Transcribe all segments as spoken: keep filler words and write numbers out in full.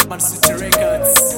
Batman City Records.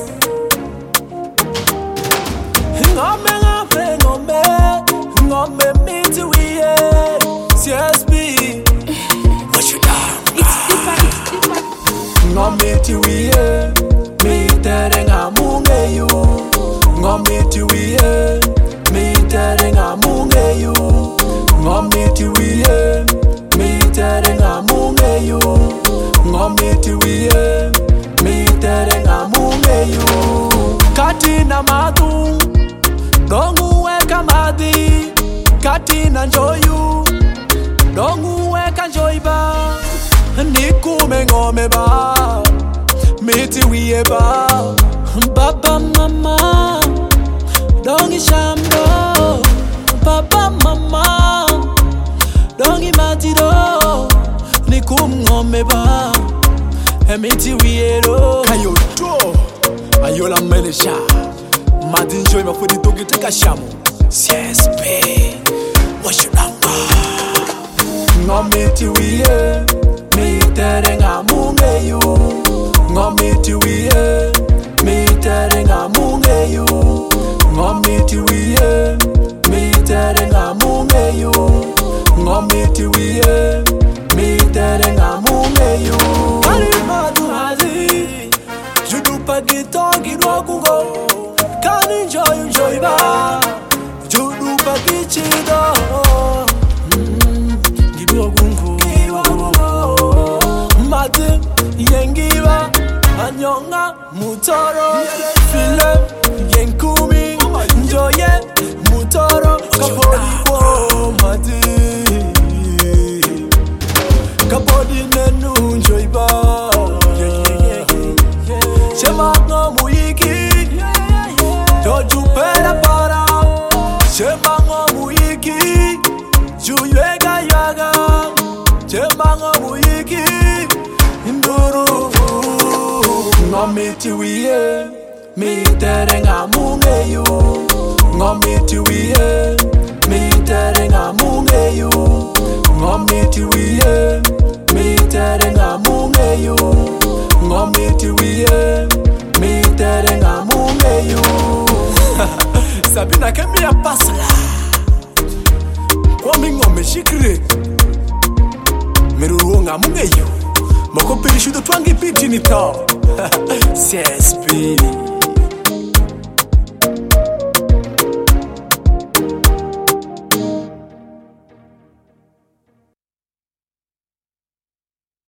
Ngome ngome ngome ngome miti wiye C S B. What you done? It's deeper, it's deeper. Ngome miti wiye mi tere ngamunge yu. Ngome miti wiye mi tere ngamunge yu. Ngome miti wiye mi tere ngamunge yu. Ngome miti wiye mi tere ngamunge yu. Katina madu dongu weka madi katina njoyu dongu weka njoiba nikume ngome ba miti wiye ba baba mama dongi shamdo baba mama dongi matido nikum ngome ba miti wiye ro Kayo do ayola melisha Madin joy ma fodi dogi taka shamu C S B. What you done? Ngome ti wiye mi tere ngamunge yu. Ngome ti wiye mi tere ngamunge yu. Ngome ti wiye mi tere ngamunge yu. Ngome ti wiye mi tere ngamunge yu. Kari madu hazi judu pagitongi rokungo. Can enjoy, enjoy ba. Judu pakichido. Gido gungu, mate yengiba, anyonga mutoro, file yenkumi, enjoye mutoro, kapodi bo mate, kapodi nenu enjoy ba. Shema no muiki. Doju pera para Chemango muiki Juyega yaga Chemango muiki Induru Ngome ti wiye Mi tere ngamunge yu Ngome ti wiye Mi tere ngamunge yu Ngome ti wiye Mi tere ngamunge yu Ngome ti wiye Mi tere ngamunge yu Sabina kemi ya pasla Kwa mingo me shikre Meruruonga munge yu Moko perishudo twangi piti ni tao C S B.